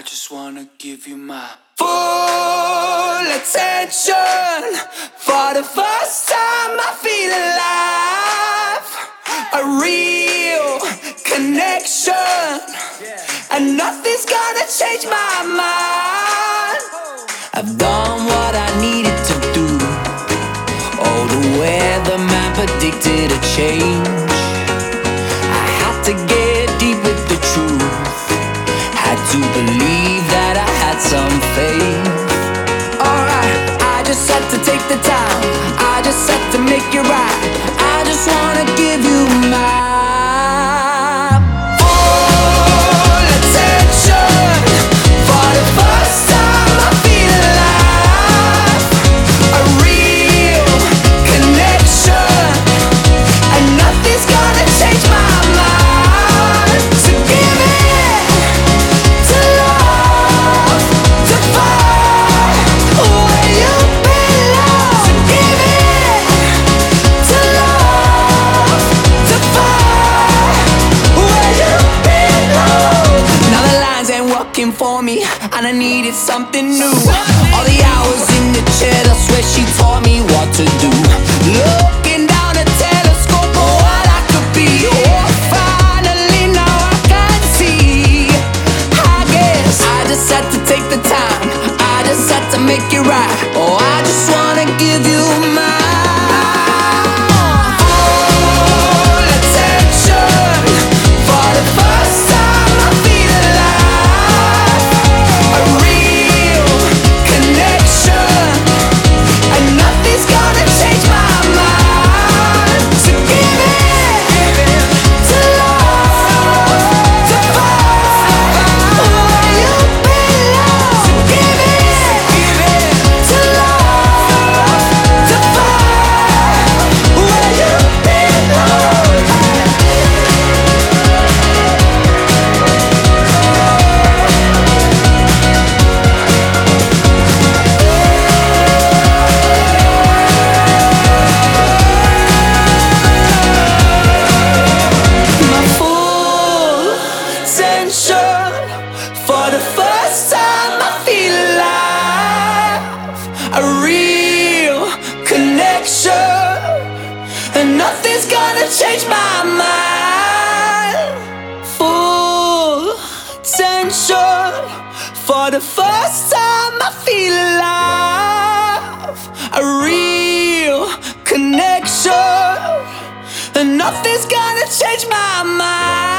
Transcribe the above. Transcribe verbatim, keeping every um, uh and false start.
just wanna give you my full attention. For the first time I feel alive, a real connection, and nothing's gonna change my mind. I've done what I needed to do. Oh, the weatherman predicted a change. I had to get deep with the truth. Had to believe that I had some faith. Alright, I just had to take the time. I just had to make it right. I just wanna give you my full attention. For the first time I feel alive, a real connection, and nothing's gonna change my mind. So give it to love, to find where you belong. So give it to love, to find where you belong. Now the lines ain't working for me, and I needed something new. All the hours in the chair, I swear she taught me what to do. Looking down a telescope for what I could be. Oh, finally now I can see. I guess I just had to take the time. I just had to make it right. Oh, I just wanna give you my full attention. For the first time I feel alive, a real connection, and nothing's gonna change my mind. So give it to love, to find where you belong. So give it to love, to find where you belong. My full attention. For the first time I feel alive, a real connection, and nothing's gonna change my mind. Full attention. For the first time I feel alive, a real connection, and nothing's gonna change my mind.